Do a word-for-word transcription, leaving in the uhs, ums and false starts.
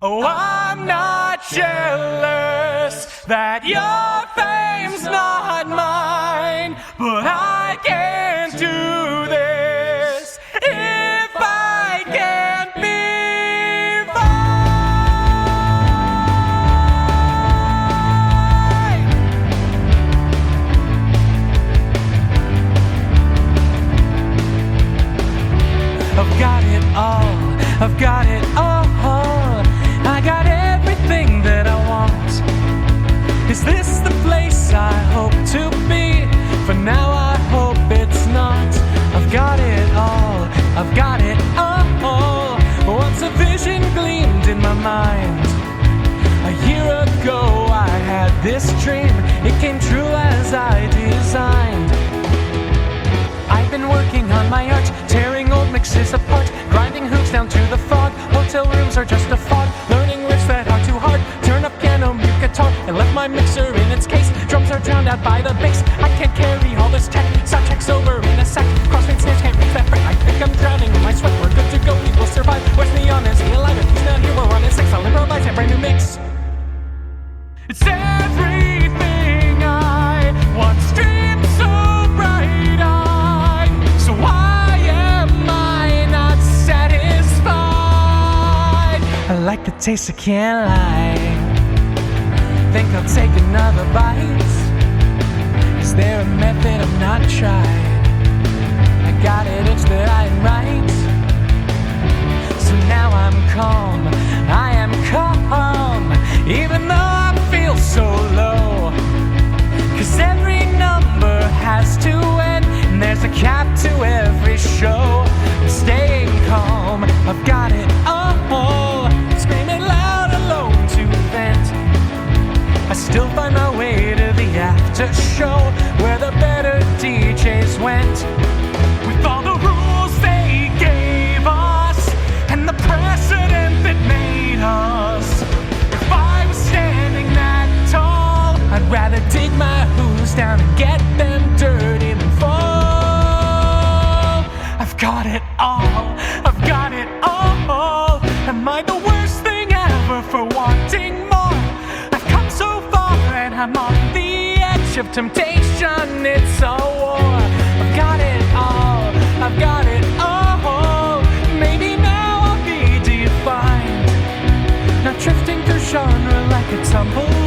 Oh, I'm not jealous that your fame's not mine, but I can't do this if I can't be fine. I've got it all, I've got it all. I got everything that I want. Is this the place I hope to be? For now I hope it's not. I've got it all, I've got it all. Once a vision gleamed in my mind. A year ago I had this dream. It came true as I designed. I've been working on my art, tearing old mixes apart, grinding hoops down to the fog. Hotel rooms are just a fog, learning riffs that are too hard. Turn up piano, mute guitar, and left my mixer in its case. Drums are drowned out by the bass. I can't carry all this tech. Sound checks over in a sec. Crossfade snares can't reach that fret. I think I'm drowning in my sweat. We're good to go, we will survive. West Neon is he alive? If he's not here, we're on his six. I'll improvise a brand new mix. It's everything I once dreamed so bright-eyed. So why am I not satisfied? I like the taste, I can't lie. Think I'll take another bite. Is there a method I've not tried? I got it, it's that I am right. So now I'm calm, I am calm, even though I feel so low. Cause every number has to end, and there's a cap to every show. I'm staying calm, I've got it all, screaming loud alone to vent. I still find my way to the after show, where the better D Js went. With all the rules they gave us, and the precedent that made us. If I was standing that tall, I'd rather dig my hooves down and get them dirty than fall. I've got it all, I've got it all. Am I the worst thing ever for wanting more? I've come so far and I'm on the edge of temptation. It's a war. I've got it all, I've got it all. Maybe now I'll be defined, not drifting through genre like a tumble.